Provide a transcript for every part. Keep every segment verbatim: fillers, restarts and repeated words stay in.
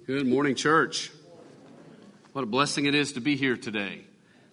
Good morning, church. What a blessing it is to be here today.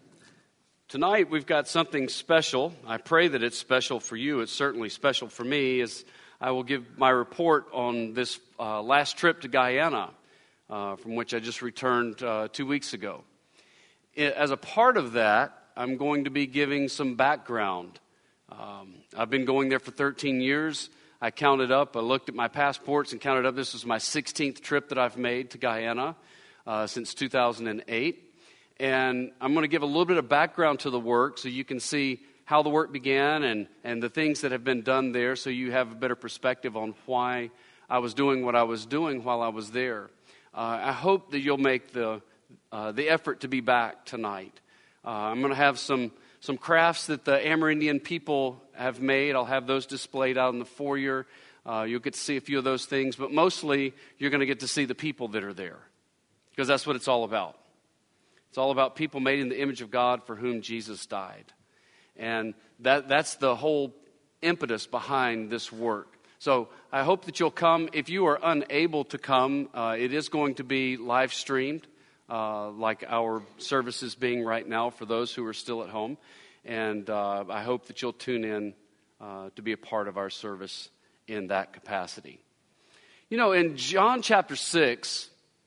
Tonight we've got something special. I pray that it's special for you. It's certainly special for me as I will give my report on this uh, last trip to Guyana, uh, from which I just returned uh, two weeks ago. As a part of that, I'm going to be giving some background. Um, I've been going there for thirteen years. I counted up, I looked at my passports and counted up. This was my sixteenth trip that I've made to Guyana uh, since two thousand eight. And I'm going to give a little bit of background to the work so you can see how the work began and, and the things that have been done there so you have a better perspective on why I was doing what I was doing while I was there. Uh, I hope that you'll make the, uh, the effort to be back tonight. Uh, I'm going to have some... Some crafts that the Amerindian people have made. I'll have those displayed out in the foyer. Uh, you'll get to see a few of those things, but mostly you're going to get to see the people that are there, because that's what it's all about. It's all about people made in the image of God for whom Jesus died. And that that's the whole impetus behind this work. So I hope that you'll come. If you are unable to come, uh, it is going to be live streamed. Uh, like our services being right now for those who are still at home. And uh, I hope that you'll tune in uh, to be a part of our service in that capacity. You know, in John chapter six,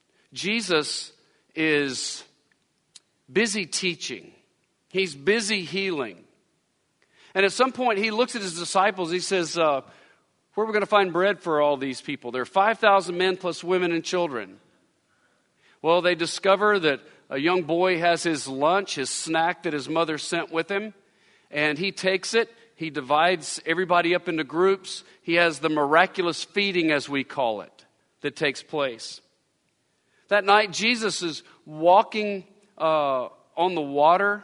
Jesus is busy teaching. He's busy healing. And at some point, he looks at his disciples. He says, uh, where are we going to find bread for all these people? There are five thousand men plus women and children. Well, they discover that a young boy has his lunch, his snack that his mother sent with him, and he takes it. He divides everybody up into groups. He has the miraculous feeding, as we call it, that takes place. That night, Jesus is walking uh, on the water.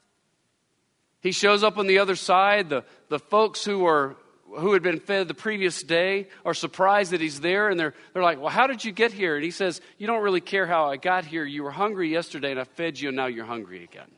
He shows up on the other side. The, the folks who are who had been fed the previous day are surprised that he's there, and they're they're like, well, how did you get here? And he says, you don't really care how I got here. You were hungry yesterday, and I fed you, and now you're hungry again.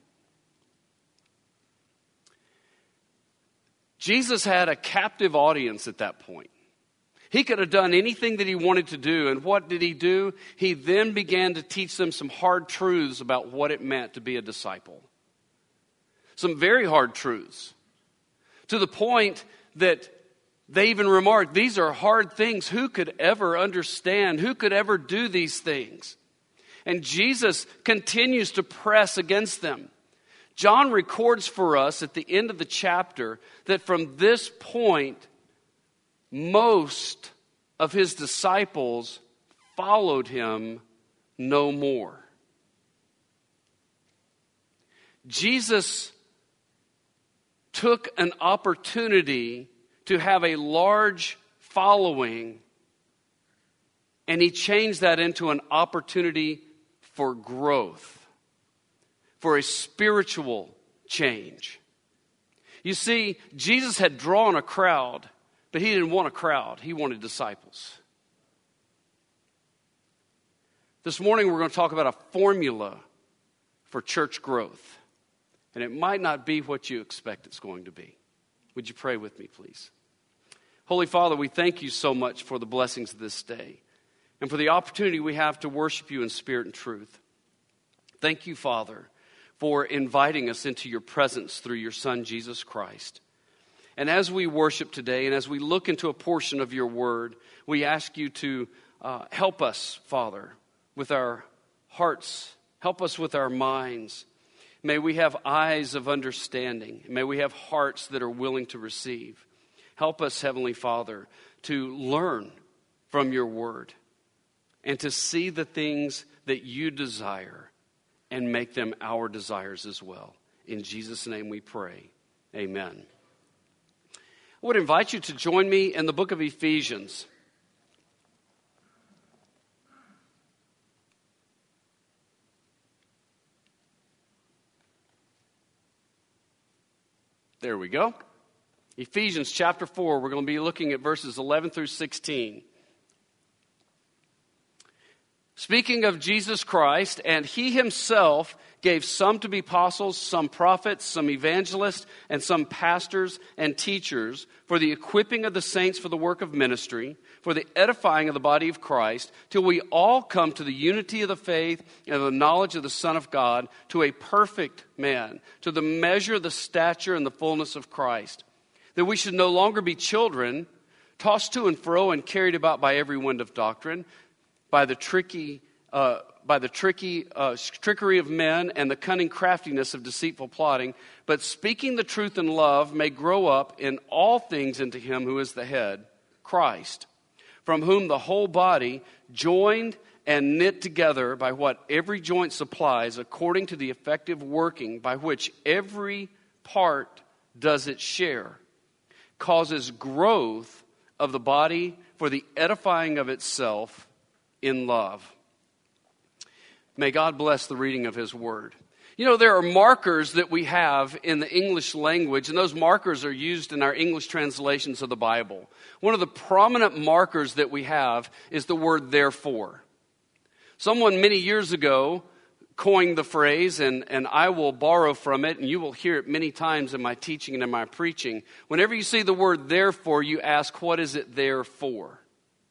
Jesus had a captive audience at that point. He could have done anything that he wanted to do, and what did he do? He then began to teach them some hard truths about what it meant to be a disciple. Some very hard truths, to the point that they even remarked, these are hard things. Who could ever understand? Who could ever do these things? And Jesus continues to press against them. John records for us at the end of the chapter that from this point, most of his disciples followed him no more. Jesus took an opportunity to have a large following, and he changed that into an opportunity for growth, for a spiritual change. You see, Jesus had drawn a crowd, but he didn't want a crowd. He wanted disciples. This morning we're going to talk about a formula for church growth, and it might not be what you expect it's going to be. Would you pray with me, please? Holy Father, we thank you so much for the blessings of this day and for the opportunity we have to worship you in spirit and truth. Thank you, Father, for inviting us into your presence through your Son, Jesus Christ. And as we worship today and as we look into a portion of your word, we ask you to uh, help us, Father, with our hearts, help us with our minds. May we have eyes of understanding. May we have hearts that are willing to receive. Help us, Heavenly Father, to learn from your word and to see the things that you desire and make them our desires as well. In Jesus' name we pray. Amen. I would invite you to join me in the book of Ephesians. There we go. Ephesians chapter four, we're going to be looking at verses eleven through sixteen. Speaking of Jesus Christ, and he himself gave some to be apostles, some prophets, some evangelists, and some pastors and teachers for the equipping of the saints for the work of ministry, for the edifying of the body of Christ, till we all come to the unity of the faith and of the knowledge of the Son of God, to a perfect man, to the measure of the stature and the fullness of Christ, that we should no longer be children, tossed to and fro and carried about by every wind of doctrine, by the tricky, uh, by the tricky uh, trickery of men and the cunning craftiness of deceitful plotting, but speaking the truth in love may grow up in all things into him who is the head, Christ, from whom the whole body, joined and knit together by what every joint supplies, according to the effective working by which every part does its share, causes growth of the body for the edifying of itself in love. May God bless the reading of his word. You know, there are markers that we have in the English language, and those markers are used in our English translations of the Bible. One of the prominent markers that we have is the word therefore. Someone many years ago coined the phrase, and, and I will borrow from it, and you will hear it many times in my teaching and in my preaching. Whenever you see the word therefore, you ask, what is it there for?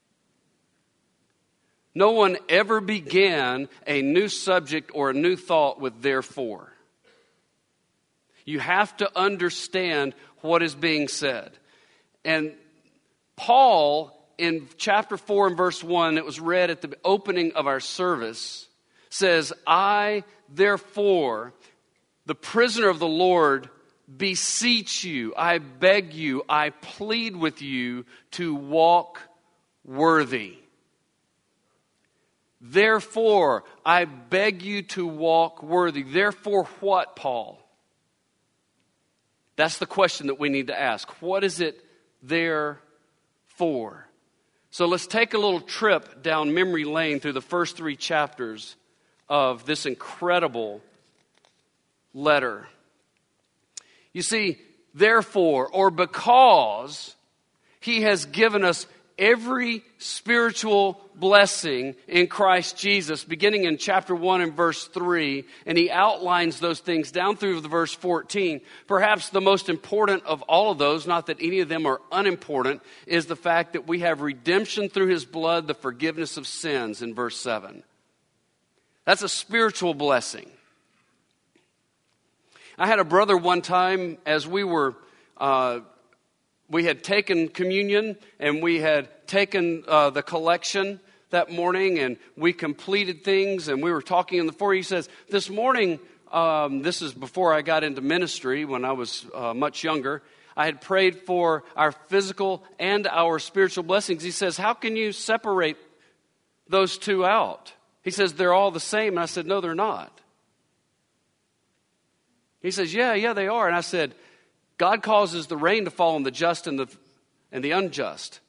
No one ever began a new subject or a new thought with therefore. You have to understand what is being said. And Paul, in chapter four and verse one, it was read at the opening of our service, says, I, therefore, the prisoner of the Lord, beseech you, I beg you, I plead with you to walk worthy. Therefore, I beg you to walk worthy. Therefore, what, Paul? That's the question that we need to ask. What is it there for? So let's take a little trip down memory lane through the first three chapters of this incredible letter. You see, therefore, or because he has given us every spiritual blessing in Christ Jesus, beginning in chapter one and verse three, and he outlines those things down through the verse fourteen. Perhaps the most important of all of those, not that any of them are unimportant, is the fact that we have redemption through his blood, the forgiveness of sins in verse seven. That's a spiritual blessing. I had a brother one time as we were uh, We had taken communion, and we had taken uh, the collection that morning, and we completed things, and we were talking in the foyer. He says, this morning, um, this is before I got into ministry when I was uh, much younger, I had prayed for our physical and our spiritual blessings. He says, how can you separate those two out? He says, they're all the same. And I said, no, they're not. He says, yeah, yeah, they are. And I said, God causes the rain to fall on the just and the, and the unjust.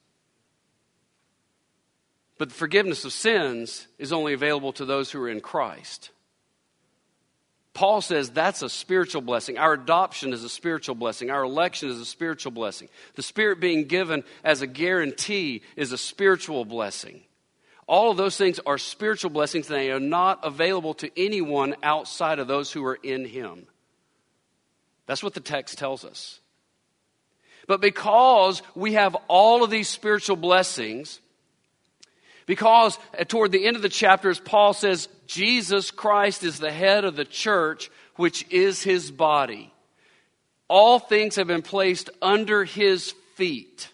But the forgiveness of sins is only available to those who are in Christ. Paul says that's a spiritual blessing. Our adoption is a spiritual blessing. Our election is a spiritual blessing. The Spirit being given as a guarantee is a spiritual blessing. All of those things are spiritual blessings, and they are not available to anyone outside of those who are in Him. That's what the text tells us. But because we have all of these spiritual blessings, because toward the end of the chapter, as Paul says, Jesus Christ is the head of the church, which is His body. All things have been placed under His feet.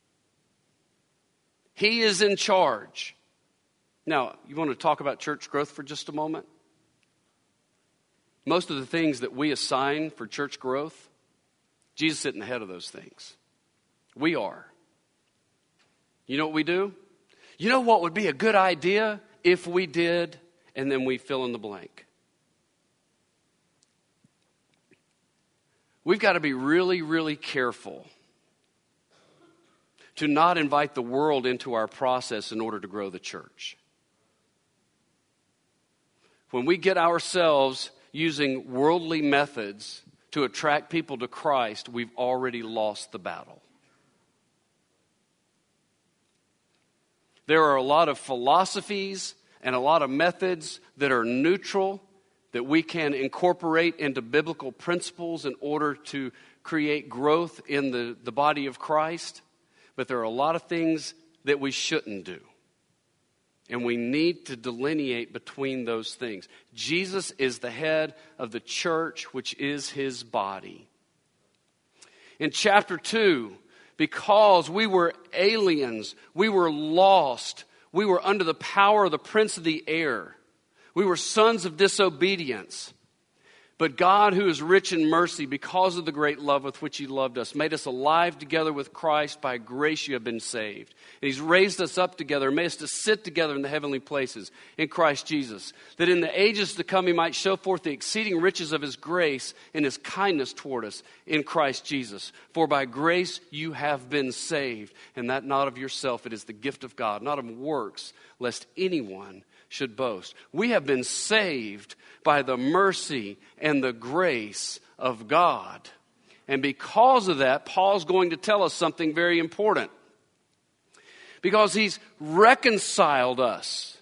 He is in charge. Now, you want to talk about church growth for just a moment? Most of the things that we assign for church growth, Jesus is sitting ahead of those things. We are. You know what we do? You know what would be a good idea if we did, and then we fill in the blank. We've got to be really, really careful to not invite the world into our process in order to grow the church. When we get ourselves using worldly methods to attract people to Christ, we've already lost the battle. There are a lot of philosophies and a lot of methods that are neutral, that we can incorporate into biblical principles in order to create growth in the, the body of Christ. But there are a lot of things that we shouldn't do. And we need to delineate between those things. Jesus is the head of the church, which is his body. In chapter two, because we were aliens, we were lost, we were under the power of the prince of the air, we were sons of disobedience. But God, who is rich in mercy, because of the great love with which he loved us, made us alive together with Christ. By grace you have been saved. And he's raised us up together and made us to sit together in the heavenly places in Christ Jesus, that in the ages to come he might show forth the exceeding riches of his grace and his kindness toward us in Christ Jesus. For by grace you have been saved, and that not of yourself, it is the gift of God, not of works, lest anyone should boast. We have been saved by the mercy and the grace of God. And because of that, Paul's going to tell us something very important. Because he's reconciled us.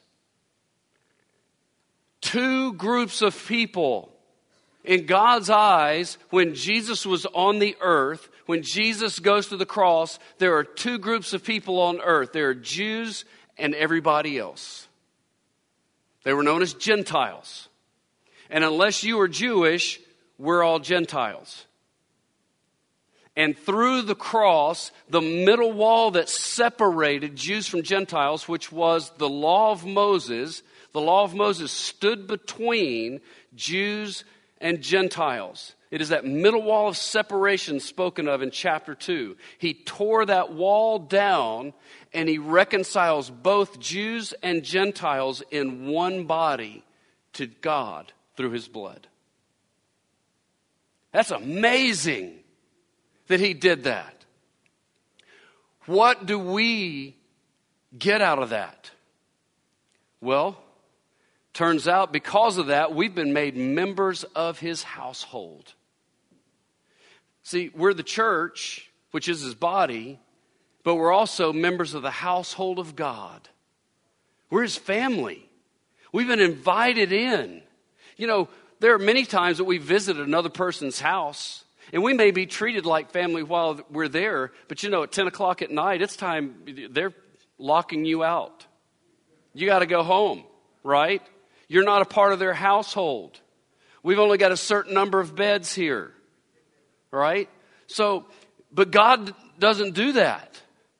Two groups of people. In God's eyes, when Jesus was on the earth, when Jesus goes to the cross, there are two groups of people on earth. There are Jews and everybody else. They were known as Gentiles. And unless you are Jewish, we're all Gentiles. And through the cross, the middle wall that separated Jews from Gentiles, which was the law of Moses, the law of Moses stood between Jews and Gentiles. It is that middle wall of separation spoken of in chapter two. He tore that wall down and he reconciles both Jews and Gentiles in one body to God through his blood. That's amazing that he did that. What do we get out of that? Well, turns out because of that, we've been made members of his household. See, we're the church, which is his body, but we're also members of the household of God. We're his family. We've been invited in. You know, there are many times that we visit another person's house, and we may be treated like family while we're there, but you know, at ten o'clock at night, it's time, they're locking you out. You got to go home, right? You're not a part of their household. We've only got a certain number of beds here, right? So, but God doesn't do that.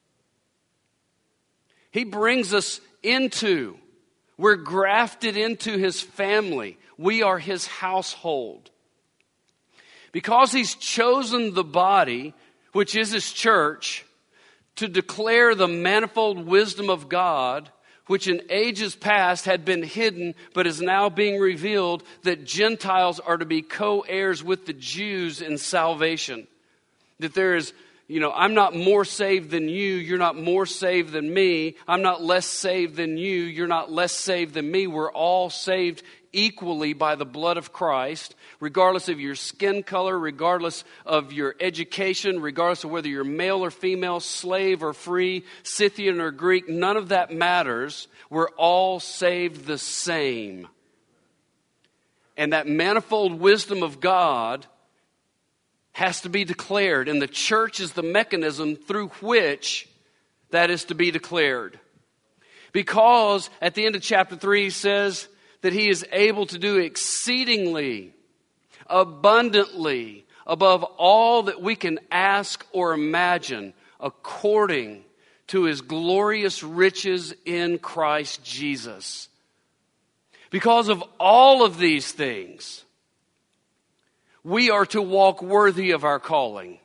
He brings us into, we're grafted into his family. We are his household. Because he's chosen the body, which is his church, to declare the manifold wisdom of God, which in ages past had been hidden, but is now being revealed, that Gentiles are to be co-heirs with the Jews in salvation. That there is, you know, I'm not more saved than you, you're not more saved than me. I'm not less saved than you, you're not less saved than me. We're all saved equally by the blood of Christ, regardless of your skin color, regardless of your education, regardless of whether you're male or female, slave or free, Scythian or Greek, none of that matters. We're all saved the same. And that manifold wisdom of God has to be declared, and the church is the mechanism through which that is to be declared. Because at the end of chapter three, he says that he is able to do exceedingly, abundantly, above all that we can ask or imagine, according to his glorious riches in Christ Jesus. Because of all of these things, we are to walk worthy of our calling.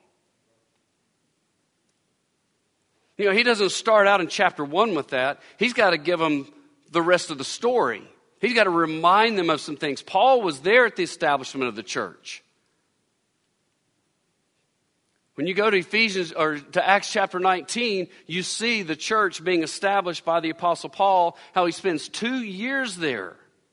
You know, he doesn't start out in chapter one with that. He's got to give them the rest of the story. He's got to remind them of some things. Paul was there at the establishment of the church. When you go to Ephesians or to Acts chapter nineteen, you see the church being established by the Apostle Paul, how he spends two years there.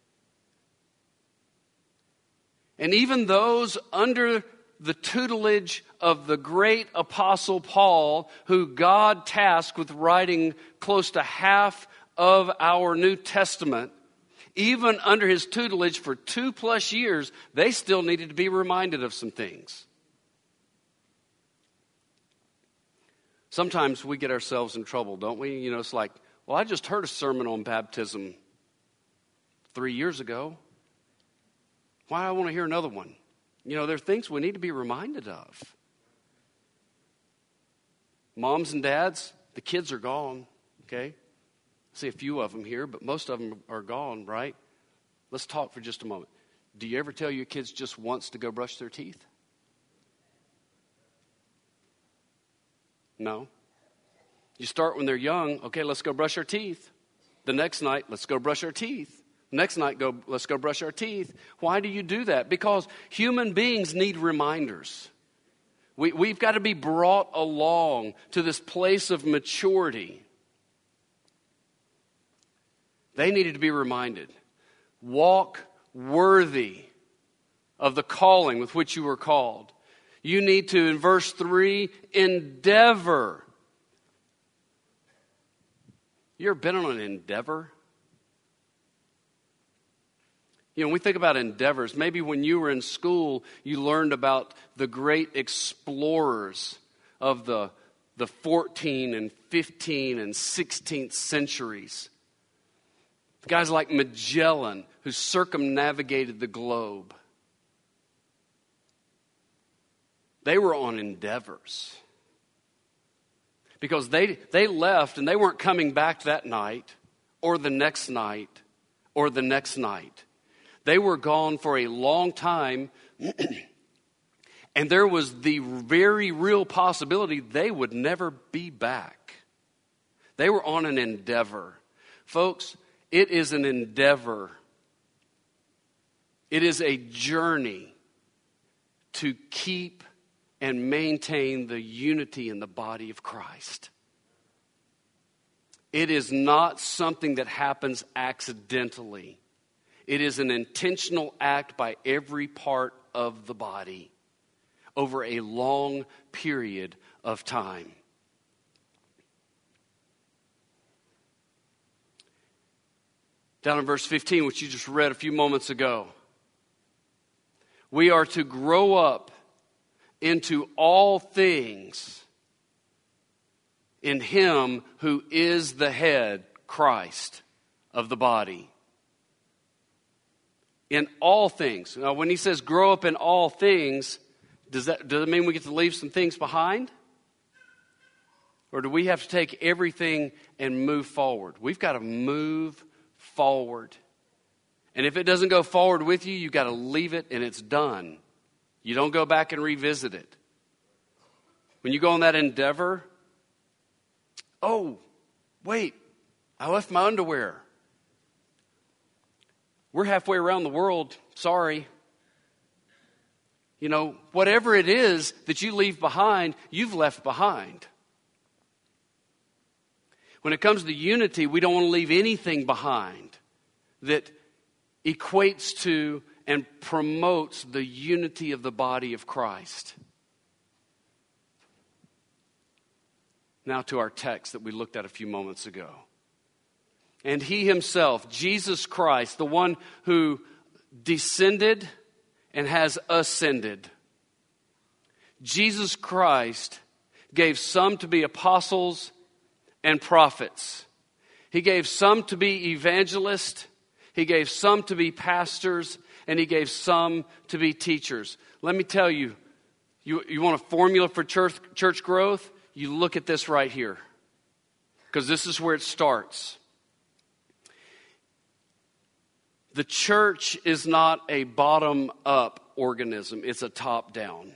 And even those under the tutelage of the great Apostle Paul, who God tasked with writing close to half of our New Testament, even under his tutelage for two plus years, they still needed to be reminded of some things. Sometimes we get ourselves in trouble, don't we? You know, it's like, well, I just heard a sermon on baptism three years ago. Why do I want to hear another one? You know, there are things we need to be reminded of. Moms and dads, the kids are gone, okay? I see a few of them here, but most of them are gone, right? Let's talk for just a moment. Do you ever tell your kids just once to go brush their teeth? No. You start when they're young. Okay, let's go brush our teeth. The next night, let's go brush our teeth. Next night, go. let's go brush our teeth. Why do you do that? Because human beings need reminders. We, we've got to be brought along to this place of maturity. They needed to be reminded. Walk worthy of the calling with which you were called. You need to, in verse three, endeavor. You ever been on an endeavor? You know, when we think about endeavors, maybe when you were in school, you learned about the great explorers of the, the fourteenth and fifteenth and sixteenth centuries. Guys like Magellan, who circumnavigated the globe. They were on endeavors. Because they, they left and they weren't coming back that night or the next night or the next night. They were gone for a long time, and there was the very real possibility they would never be back. They were on an endeavor. Folks, it is an endeavor. It is a journey to keep and maintain the unity in the body of Christ. It is not something that happens accidentally. It is an intentional act by every part of the body over a long period of time. Down in verse fifteen, which you just read a few moments ago, we are to grow up into all things in Him who is the head, Christ, of the body. In all things. Now, when he says grow up in all things, does that, does that mean we get to leave some things behind? Or do we have to take everything and move forward? We've got to move forward. And if it doesn't go forward with you, you've got to leave it and it's done. You don't go back and revisit it. When you go on that endeavor, oh, wait, I left my underwear. We're halfway around the world. Sorry. You know, whatever it is that you leave behind, you've left behind. When it comes to unity, we don't want to leave anything behind that equates to and promotes the unity of the body of Christ. Now to our text that we looked at a few moments ago. And He Himself, Jesus Christ, the one who descended and has ascended. Jesus Christ gave some to be apostles and prophets. He gave some to be evangelists. He gave some to be pastors. And He gave some to be teachers. Let me tell you, you, you want a formula for church, church growth? You look at this right here. Because this is where it starts. The church is not a bottom-up organism. It's a top-down.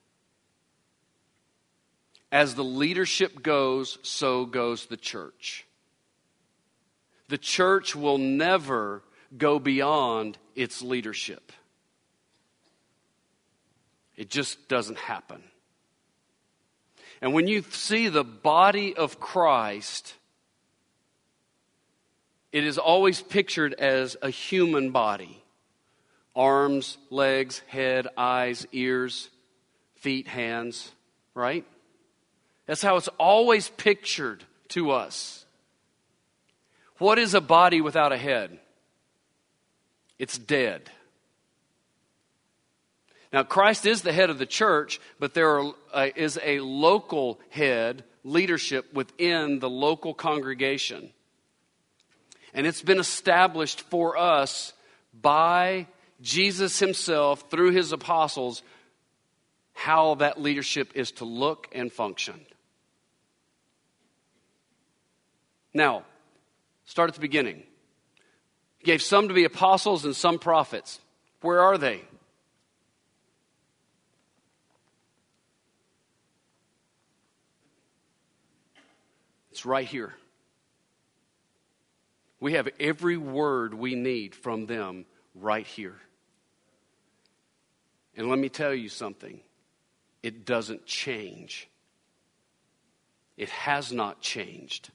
As the leadership goes, so goes the church. The church will never go beyond its leadership. It just doesn't happen. And when you see the body of Christ, it is always pictured as a human body. Arms, legs, head, eyes, ears, feet, hands, right? That's how it's always pictured to us. What is a body without a head? It's dead. Now, Christ is the head of the church, but there are, uh, is a local head, leadership within the local congregation. And it's been established for us by Jesus himself, through his apostles, how that leadership is to look and function. Now, start at the beginning. He gave some to be apostles and some prophets. Where are they? It's right here. We have every word we need from them right here. And let me tell you something. It doesn't change. It has not changed.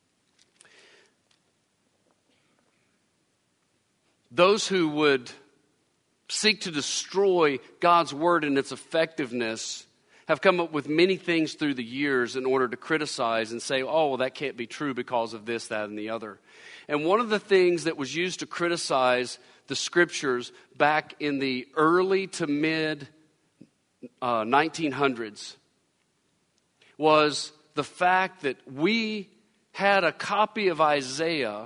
Those who would seek to destroy God's word and its effectiveness have come up with many things through the years in order to criticize and say, oh, well, that can't be true because of this, that, and the other. And one of the things that was used to criticize the scriptures back in the early to mid uh, nineteen hundreds was the fact that we had a copy of Isaiah,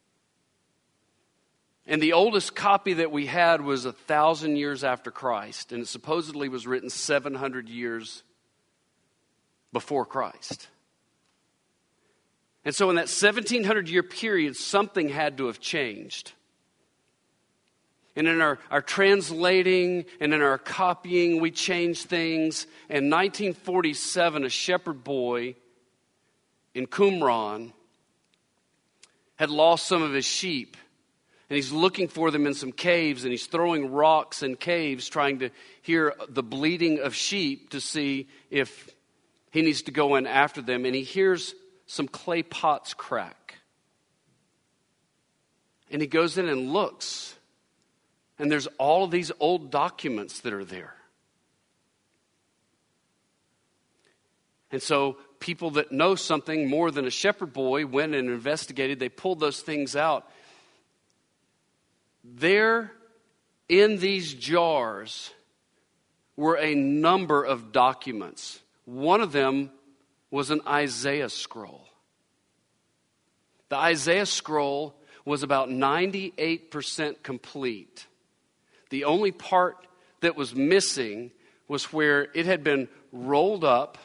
and the oldest copy that we had was a thousand years after Christ, and it supposedly was written seven hundred years before Christ. And so in that seventeen hundred year period, something had to have changed. And in our, our translating and in our copying, we changed things. In nineteen forty-seven, a shepherd boy in Qumran had lost some of his sheep. And he's looking for them in some caves, and he's throwing rocks in caves, trying to hear the bleating of sheep to see if he needs to go in after them. And he hears some clay pots crack. And he goes in and looks. And there's all of these old documents that are there. And so people that know something more than a shepherd boy went and investigated. They pulled those things out. There, in these jars, were a number of documents. One of them was an Isaiah scroll. The Isaiah scroll was about ninety-eight percent complete. The only part that was missing was where it had been rolled up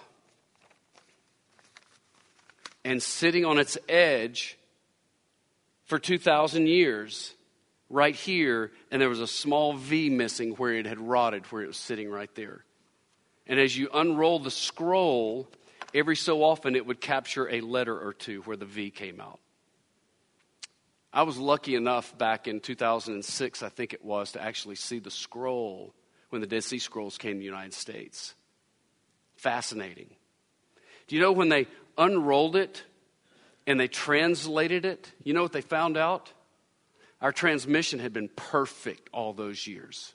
and sitting on its edge for two thousand years. Right here, and there was a small V missing where it had rotted, where it was sitting right there. And as you unroll the scroll, every so often it would capture a letter or two where the V came out. I was lucky enough back in two thousand six, I think it was, to actually see the scroll when the Dead Sea Scrolls came to the United States. Fascinating. Do you know when they unrolled it and they translated it, you know what they found out? Our transmission had been perfect all those years.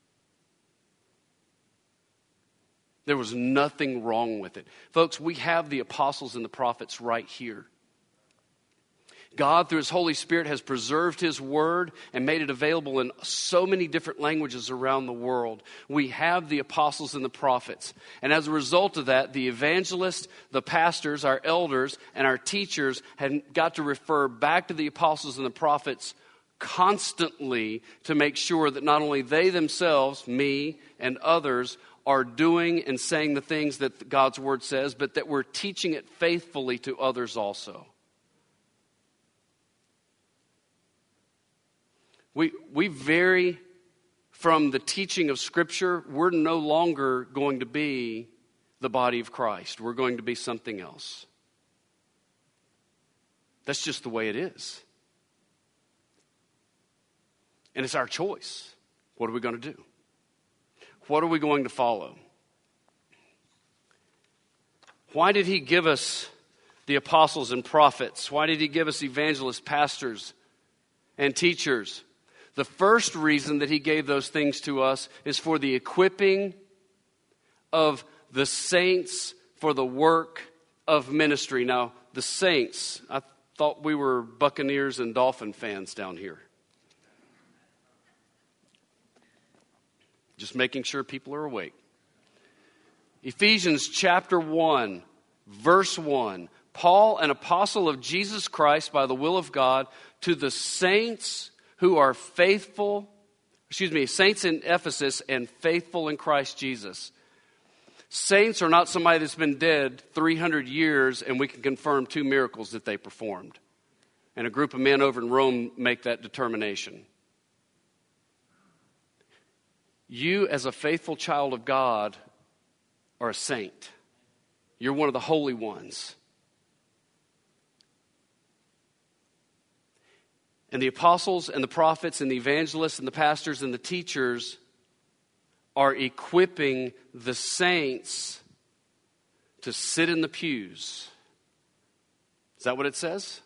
There was nothing wrong with it. Folks, we have the apostles and the prophets right here. God, through his Holy Spirit, has preserved his word and made it available in so many different languages around the world. We have the apostles and the prophets. And as a result of that, the evangelists, the pastors, our elders, and our teachers had got to refer back to the apostles and the prophets constantly to make sure that not only they themselves, me and others, are doing and saying the things that God's word says, but that we're teaching it faithfully to others also. We, we vary from the teaching of Scripture. We're no longer going to be the body of Christ. We're going to be something else. That's just the way it is. And it's our choice. What are we going to do? What are we going to follow? Why did he give us the apostles and prophets? Why did he give us evangelists, pastors, and teachers? The first reason that he gave those things to us is for the equipping of the saints for the work of ministry. Now, the saints, I thought we were Buccaneers and Dolphin fans down here. Just making sure people are awake. Ephesians chapter one, verse one. Paul, an apostle of Jesus Christ by the will of God, to the saints who are faithful, excuse me, saints in Ephesus and faithful in Christ Jesus. Saints are not somebody that's been dead three hundred years and we can confirm two miracles that they performed. And a group of men over in Rome make that determination. You, as a faithful child of God, are a saint. You're one of the holy ones. And the apostles and the prophets and the evangelists and the pastors and the teachers are equipping the saints to sit in the pews. Is that what it says?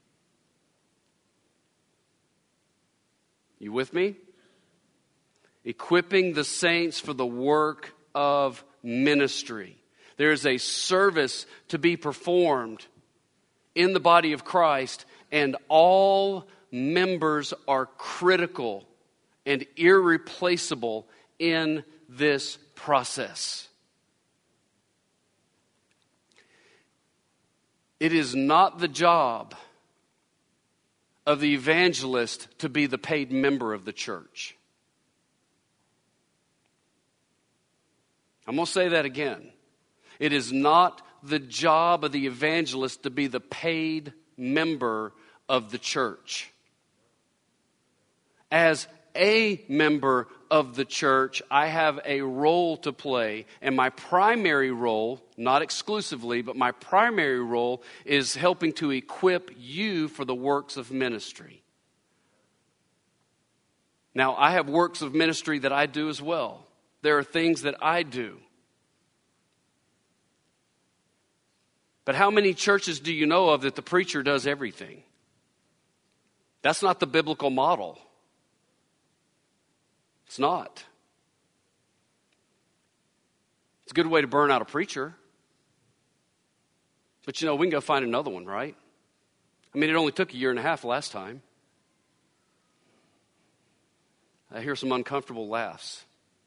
You with me? Equipping the saints for the work of ministry. There is a service to be performed in the body of Christ, and all members are critical and irreplaceable in this process. It is not the job of the evangelist to be the paid member of the church. I'm going to say that again. It is not the job of the evangelist to be the paid member of the church. As a member of the church, I have a role to play, and my primary role, not exclusively, but my primary role is helping to equip you for the works of ministry. Now, I have works of ministry that I do as well. There are things that I do. But how many churches do you know of that the preacher does everything? That's not the biblical model. It's not. It's a good way to burn out a preacher. But you know, we can go find another one, right? I mean, it only took a year and a half last time. I hear some uncomfortable laughs.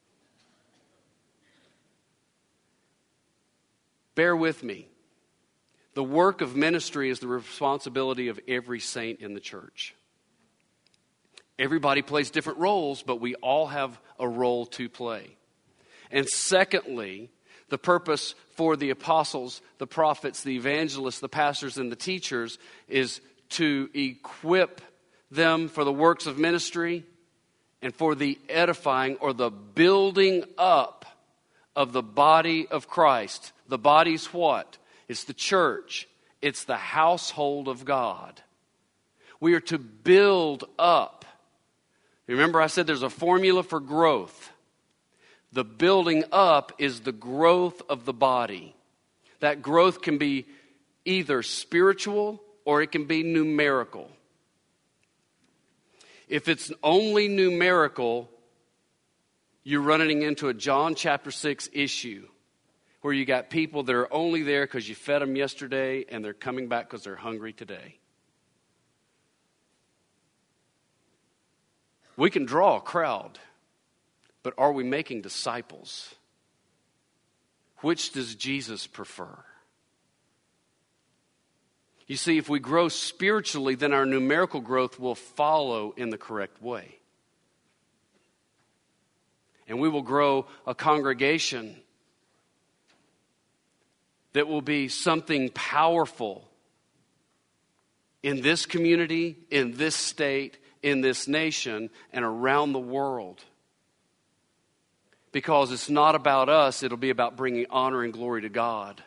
Bear with me. The work of ministry is the responsibility of every saint in the church. Everybody plays different roles, but we all have a role to play. And secondly, the purpose for the apostles, the prophets, the evangelists, the pastors, and the teachers is to equip them for the works of ministry and for the edifying or the building up of the body of Christ. The body's what? It's the church. It's the household of God. We are to build up. Remember, I said there's a formula for growth. The building up is the growth of the body. That growth can be either spiritual or it can be numerical. If it's only numerical, you're running into a John chapter six issue where you got people that are only there because you fed them yesterday and they're coming back because they're hungry today. We can draw a crowd, but are we making disciples? Which does Jesus prefer? You see, if we grow spiritually, then our numerical growth will follow in the correct way. And we will grow a congregation that will be something powerful in this community, in this state, in this nation, and around the world. Because it's not about us, it'll be about bringing honor and glory to God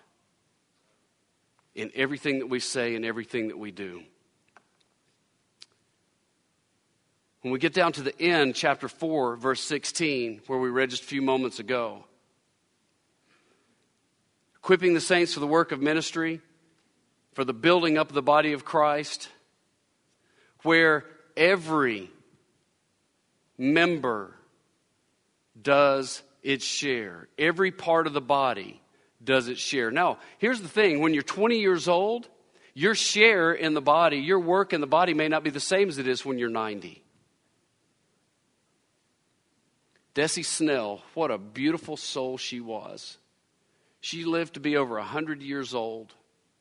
in everything that we say and everything that we do. When we get down to the end, chapter four, verse sixteen, where we read just a few moments ago, equipping the saints for the work of ministry, for the building up of the body of Christ, where every member does its share. Every part of the body does its share. Now, here's the thing. When you're twenty years old, Your share in the body, your work in the body may not be the same as it is when you're ninety. Desi Snell, what a beautiful soul she was. She lived to be over one hundred years old.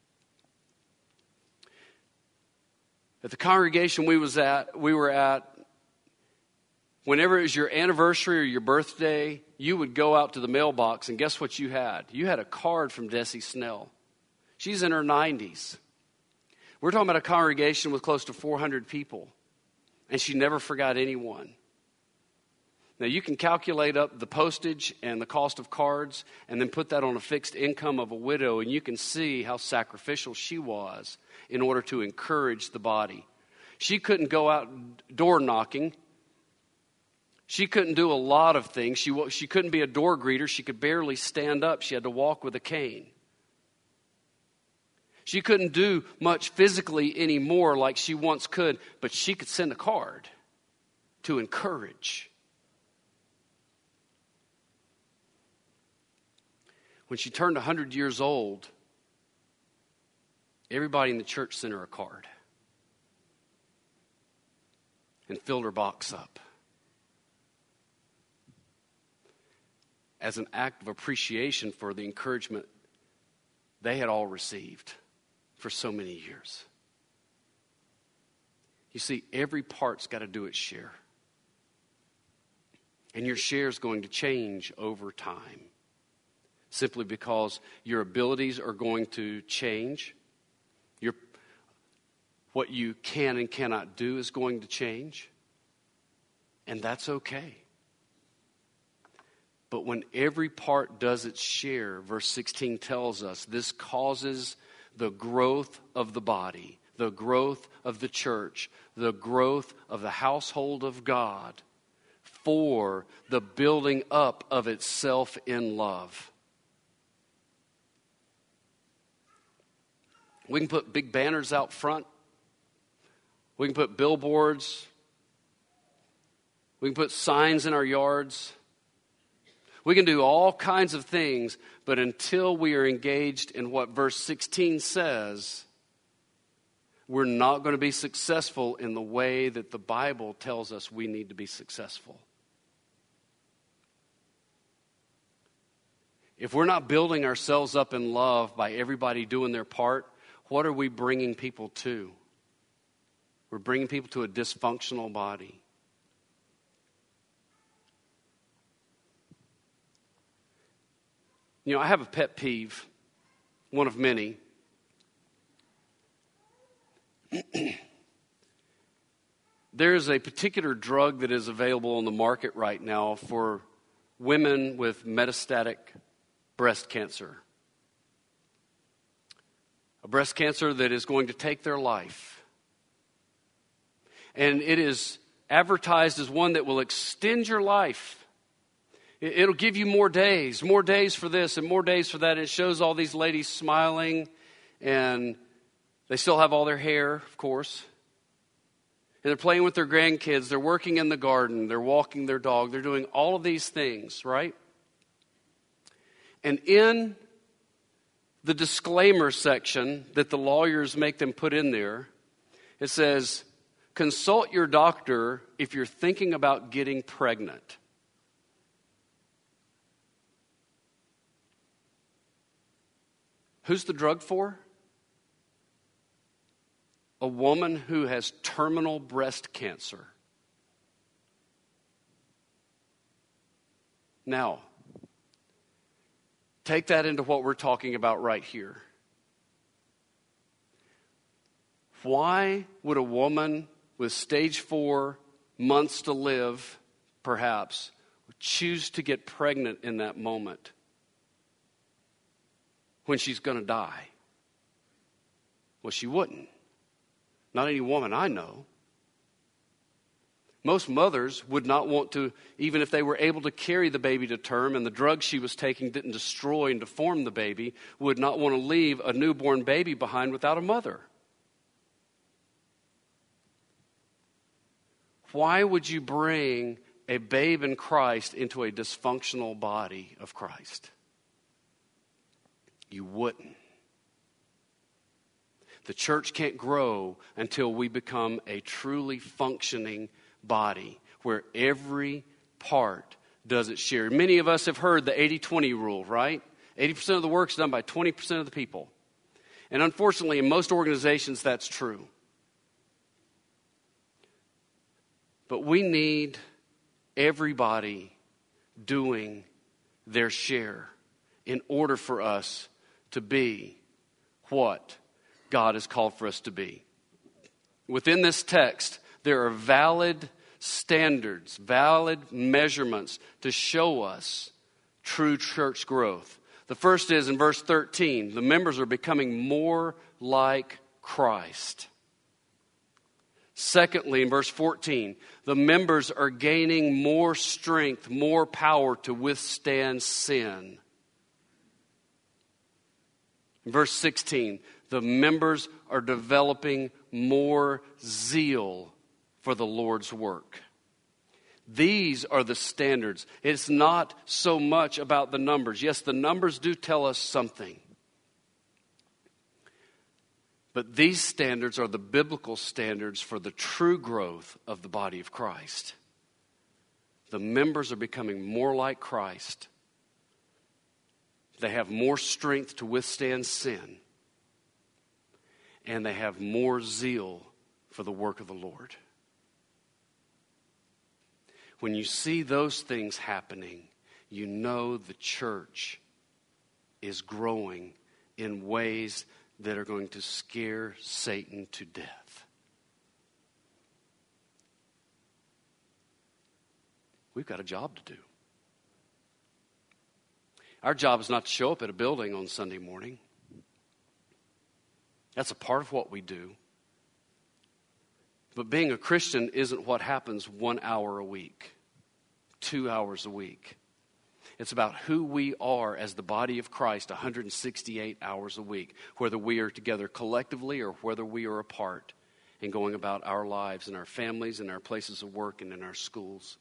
At the congregation we was at, we were at, whenever it was your anniversary or your birthday, you would go out to the mailbox, and guess what you had? You had a card from Desi Snell. She's in her nineties. We're talking about a congregation with close to four hundred people, and she never forgot anyone. Now, you can calculate up the postage and the cost of cards and then put that on a fixed income of a widow, and you can see how sacrificial she was in order to encourage the body. She couldn't go out door knocking. She couldn't do a lot of things. She, she couldn't be a door greeter. She could barely stand up. She had to walk with a cane. She couldn't do much physically anymore like she once could, but she could send a card to encourage. When she turned one hundred years old, everybody in the church sent her a card and filled her box up as an act of appreciation for the encouragement they had all received for so many years. You see, every part's got to do its share. And your share is going to change over time. Simply because your abilities are going to change. Your, what you can and cannot do is going to change. And that's okay. But when every part does its share, verse sixteen tells us, this causes the growth of the body, the growth of the church, the growth of the household of God for the building up of itself in love. We can put big banners out front. We can put billboards. We can put signs in our yards. We can do all kinds of things, but until we are engaged in what verse sixteen says, we're not going to be successful in the way that the Bible tells us we need to be successful. If we're not building ourselves up in love by everybody doing their part, what are we bringing people to? We're bringing people to a dysfunctional body. You know, I have a pet peeve, one of many. There is a particular drug that is available on the market right now for women with metastatic breast cancer. A breast cancer that is going to take their life. And it is advertised as one that will extend your life. It'll give you more days, more days for this and more days for that. And it shows all these ladies smiling, and they still have all their hair, of course. And they're playing with their grandkids. They're working in the garden. They're walking their dog. They're doing all of these things, right? And in the disclaimer section that the lawyers make them put in there, it says, consult your doctor if you're thinking about getting pregnant. Who's the drug for? A woman who has terminal breast cancer. Now, take that into what we're talking about right here. Why would a woman with stage four, months to live, perhaps, choose to get pregnant in that moment when she's going to die? Well, she wouldn't. Not any woman I know. Most mothers would not want to, even if they were able to carry the baby to term and the drugs she was taking didn't destroy and deform the baby, would not want to leave a newborn baby behind without a mother. Why would you bring a babe in Christ into a dysfunctional body of Christ? You wouldn't. The church can't grow until we become a truly functioning body where every part does its share. Many of us have heard the eighty twenty rule, right? eighty percent of the work is done by twenty percent of the people. And unfortunately, in most organizations, that's true. But we need everybody doing their share in order for us to be what God has called for us to be. Within this text, there are valid standards, valid measurements to show us true church growth. The first is in verse thirteen, the members are becoming more like Christ. Secondly, in verse fourteen, the members are gaining more strength, more power to withstand sin. In verse sixteen, the members are developing more zeal for the Lord's work. These are the standards. It's not so much about the numbers. Yes, the numbers do tell us something. But these standards are the biblical standards for the true growth of the body of Christ. The members are becoming more like Christ. They have more strength to withstand sin. And they have more zeal for the work of the Lord. When you see those things happening, you know the church is growing in ways that are going to scare Satan to death. We've got a job to do. Our job is not to show up at a building on Sunday morning. That's a part of what we do. But being a Christian isn't what happens one hour a week, two hours a week. It's about who we are as the body of Christ one hundred sixty-eight hours a week, whether we are together collectively or whether we are apart and going about our lives and our families and our places of work and in our schools.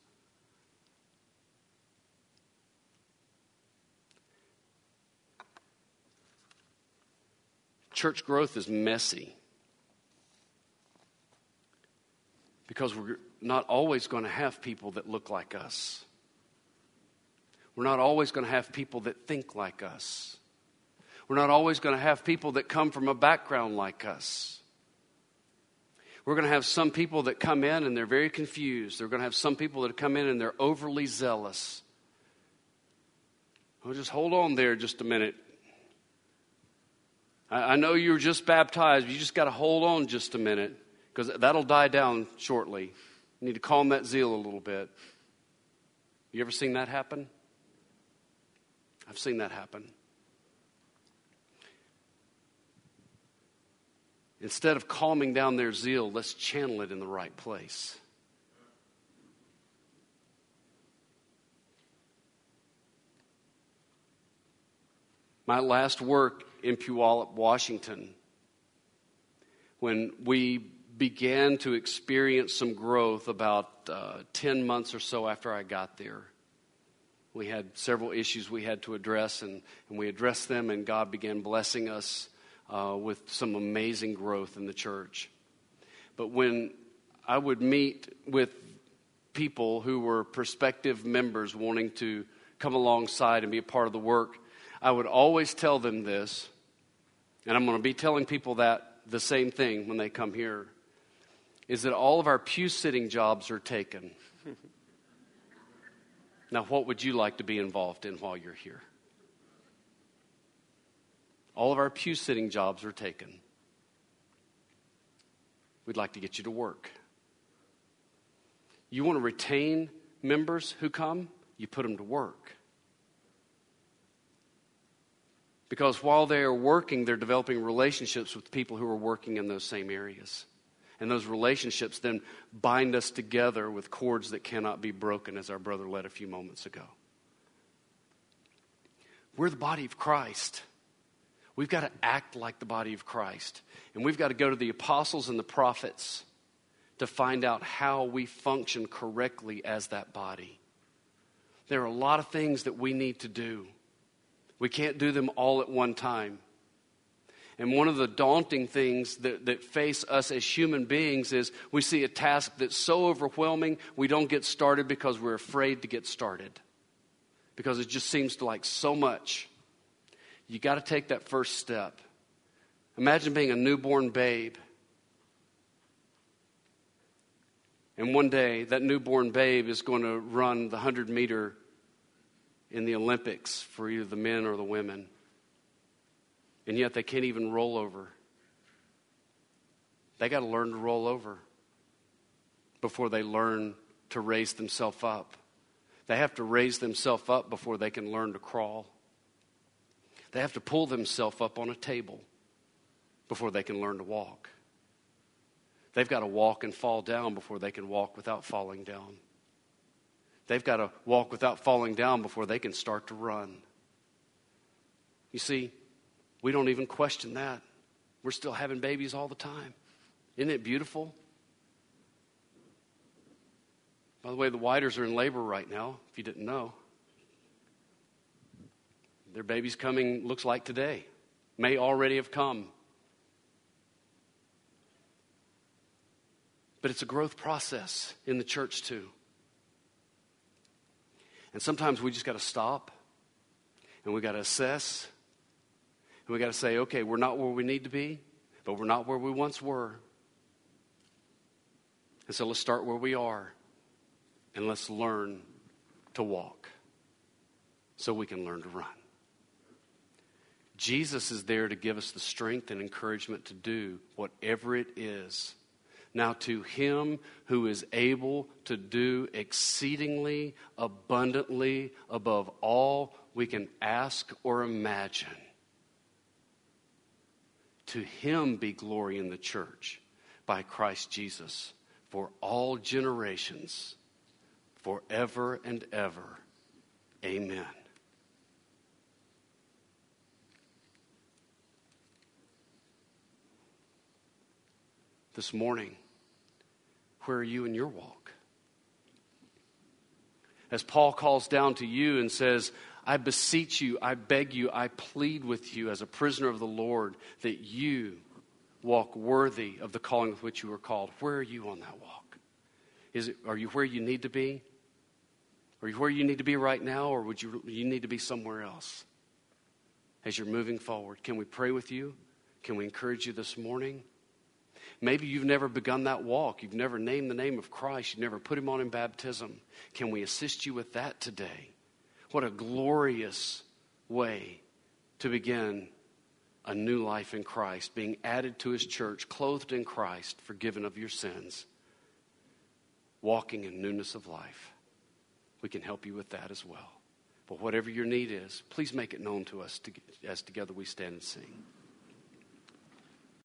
Church growth is messy because we're not always going to have people that look like us. We're not always going to have people that think like us. We're not always going to have people that come from a background like us. We're going to have some people that come in and they're very confused. They're going to have some people that come in and they're overly zealous. Well, just hold on there just a minute. I, I know you were just baptized, but you just got to hold on just a minute because that'll die down shortly. You need to calm that zeal a little bit. You ever seen that happen? I've seen that happen. Instead of calming down their zeal, let's channel it in the right place. My last work in Puyallup, Washington, when we began to experience some growth about uh, ten months or so after I got there. We had several issues we had to address, and, and we addressed them, and God began blessing us uh, with some amazing growth in the church. But when I would meet with people who were prospective members wanting to come alongside and be a part of the work, I would always tell them this, and I'm going to be telling people that the same thing when they come here, is that all of our pew-sitting jobs are taken. Now, what would you like to be involved in while you're here? All of our pew-sitting jobs are taken. We'd like to get you to work. You want to retain members who come? You put them to work. Because while they are working, they're developing relationships with people who are working in those same areas. And those relationships then bind us together with cords that cannot be broken, as our brother led a few moments ago. We're the body of Christ. We've got to act like the body of Christ. And we've got to go to the apostles and the prophets to find out how we function correctly as that body. There are a lot of things that we need to do. We can't do them all at one time. And one of the daunting things that, that face us as human beings is we see a task that's so overwhelming, we don't get started because we're afraid to get started. Because it just seems like so much. You got to take that first step. Imagine being a newborn babe. And one day, that newborn babe is going to run the hundred meter in the Olympics for either the men or the women. And yet they can't even roll over. They got to learn to roll over before they learn to raise themselves up. They have to raise themselves up before they can learn to crawl. They have to pull themselves up on a table before they can learn to walk. They've got to walk and fall down before they can walk without falling down. They've got to walk without falling down before they can start to run. You see, we don't even question that. We're still having babies all the time. Isn't it beautiful? By the way, the Whiters are in labor right now, if you didn't know. Their baby's coming, looks like today. May already have come. But it's a growth process in the church too. And sometimes we just got to stop and we got to assess and we got to say, okay, we're not where we need to be, but we're not where we once were. And so let's start where we are and let's learn to walk so we can learn to run. Jesus is there to give us the strength and encouragement to do whatever it is. Now to him who is able to do exceedingly abundantly above all we can ask or imagine. To him be glory in the church by Christ Jesus for all generations, forever and ever. Amen. This morning, where are you in your walk? As Paul calls down to you and says, I beseech you, I beg you, I plead with you as a prisoner of the Lord that you walk worthy of the calling with which you were called. Where are you on that walk? Is it, are you where you need to be? Are you where you need to be right now, or would you, you need to be somewhere else as you're moving forward? Can we pray with you? Can we encourage you this morning? Maybe you've never begun that walk. You've never named the name of Christ. You've never put him on in baptism. Can we assist you with that today? What a glorious way to begin a new life in Christ, being added to his church, clothed in Christ, forgiven of your sins, walking in newness of life. We can help you with that as well. But whatever your need is, please make it known to us to, as together we stand and sing.